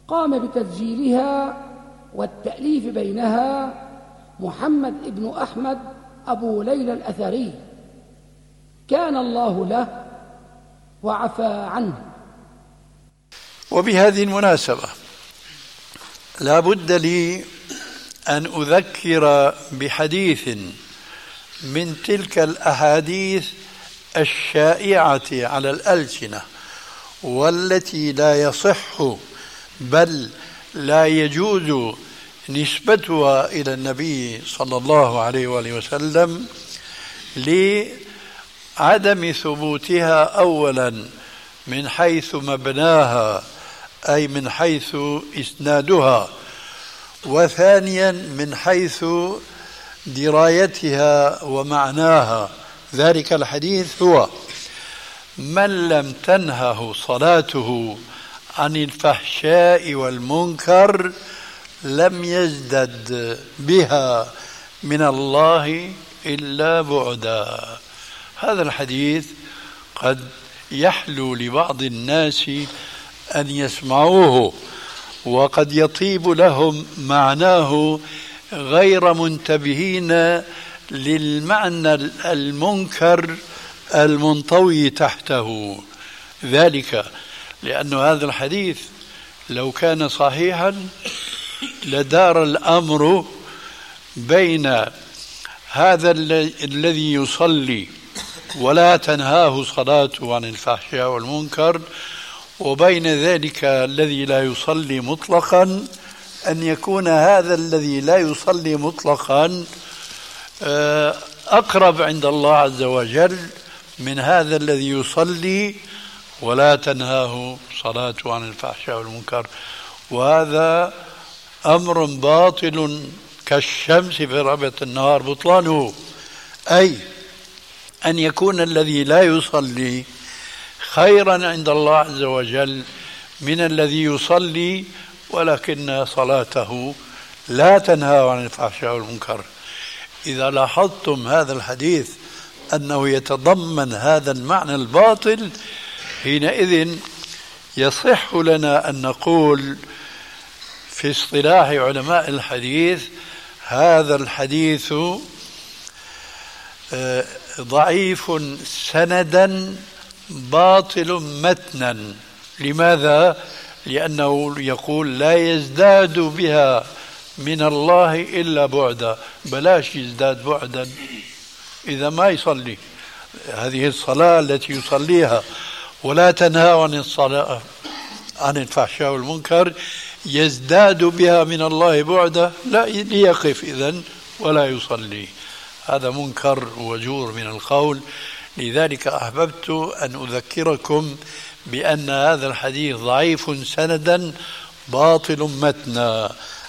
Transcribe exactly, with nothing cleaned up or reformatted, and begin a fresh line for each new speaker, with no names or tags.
قام بتسجيلها والتأليف بينها محمد ابن أحمد أبو ليلى الأثري، كان الله له وعفى عنه.
وبهذه المناسبة لا بد لي أن أذكر بحديث من تلك الأحاديث الشائعة على الألسنة والتي لا يصح بل لا يجوز نسبتها إلى النبي صلى الله عليه وآله وسلم لعدم ثبوتها أولا من حيث مبناها أي من حيث إسنادها، وثانيا من حيث درايتها ومعناها. ذلك الحديث هو: من لم تنهه صلاته عن الفحشاء والمنكر لم يزدد بها من الله إلا بعدا. هذا الحديث قد يحلو لبعض الناس أن يسمعوه وقد يطيب لهم معناه غير منتبهين للمعنى المنكر المنطوي تحته. ذلك لأن هذا الحديث لو كان صحيحا لدار الأمر بين هذا الذي يصلي ولا تنهاه صلاته عن الفحشاء والمنكر وبين ذلك الذي لا يصلي مطلقا، أن يكون هذا الذي لا يصلي مطلقا أقرب عند الله عز وجل من هذا الذي يصلي ولا تنهاه صلاته عن الفحشاء والمنكر. وهذا أمر باطل كالشمس في ربية النهار بطلانه، أي أن يكون الذي لا يصلي خيرا عند الله عز وجل من الذي يصلي ولكن صلاته لا تنهى عن الفحشاء والمنكر. إذا لاحظتم هذا الحديث أنه يتضمن هذا المعنى الباطل، حينئذ يصح لنا أن نقول في اصطلاح علماء الحديث هذا الحديث ضعيف سندا باطل متنا. لماذا؟ لأنه يقول لا يزداد بها من الله إلا بعدا. بلاش يزداد بعدا إذا ما يصلي هذه الصلاة التي يصليها ولا تنهى عن الصلاة عن الفحشاء والمنكر يزداد بها من الله بعدا، لا يقف إذن ولا يصلي. هذا منكر وجور من القول. لذلك أحببت أن أذكركم بأن هذا الحديث ضعيف سندا باطل متنا،